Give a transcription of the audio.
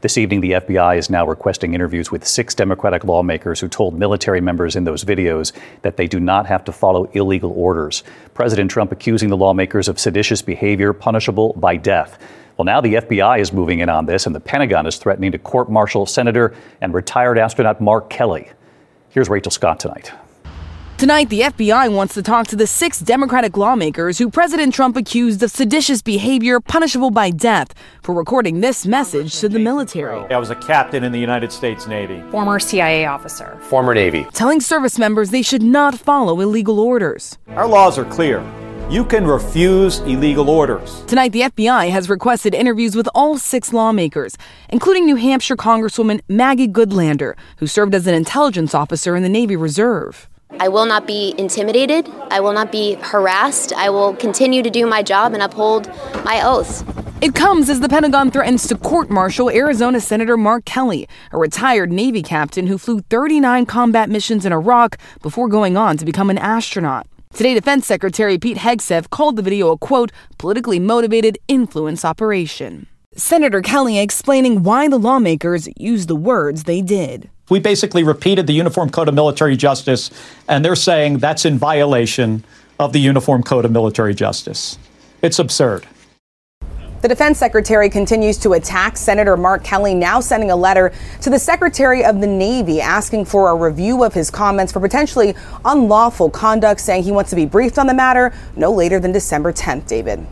This evening, the FBI is now requesting interviews with 6 Democratic lawmakers who told military members in those videos that they do not have to follow illegal orders. President Trump accusing the lawmakers of seditious behavior punishable by death. Well, now the FBI is moving in on this, and the Pentagon is threatening to court-martial Senator and retired astronaut Mark Kelly. Here's Rachel Scott tonight. Tonight, the FBI wants to talk to the 6 Democratic lawmakers who President Trump accused of seditious behavior punishable by death for recording this message to the military. I was a captain in the United States Navy. Former CIA officer. Former Navy. Telling service members they should not follow illegal orders. Our laws are clear. You can refuse illegal orders. Tonight, the FBI has requested interviews with all 6 lawmakers, including New Hampshire Congresswoman Maggie Goodlander, who served as an intelligence officer in the Navy Reserve. I will not be intimidated. I will not be harassed. I will continue to do my job and uphold my oaths. It comes as the Pentagon threatens to court-martial Arizona Senator Mark Kelly, a retired Navy captain who flew 39 combat missions in Iraq before going on to become an astronaut. Today, Defense Secretary Pete Hegseth called the video a, quote, politically motivated influence operation. Senator Kelly explaining why the lawmakers used the words they did. We basically repeated the Uniform Code of Military Justice, and they're saying that's in violation of the Uniform Code of Military Justice. It's absurd. The defense secretary continues to attack Senator Mark Kelly, now sending a letter to the Secretary of the Navy asking for a review of his comments for potentially unlawful conduct, saying he wants to be briefed on the matter no later than December 10th, David.